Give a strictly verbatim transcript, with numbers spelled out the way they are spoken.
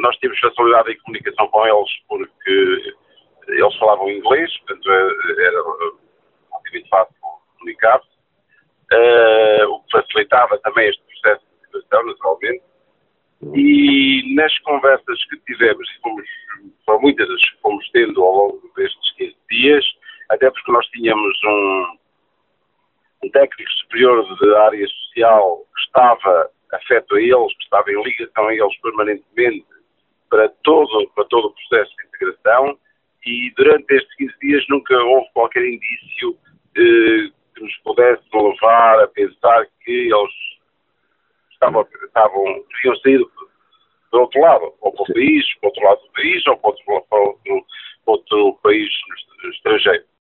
nós tínhamos facilidade em comunicação com eles porque eles falavam inglês, portanto era relativamente fácil comunicar-se, uh, o que facilitava também este processo de integração, naturalmente. E nas conversas que tivemos, e fomos, foram muitas as que fomos tendo ao longo destes quinze dias, até porque nós tínhamos um, um técnico superior da área social que estava afeto a eles, que estava em ligação a eles permanentemente para todo, para todo o processo de integração, e durante estes quinze dias nunca houve qualquer indício eh, que nos pudesse levar a pensar que eles estavam, estavam, tinham saído do outro lado, ou para o país, para o outro lado do país, ou para outro, para outro, para outro país estrangeiro.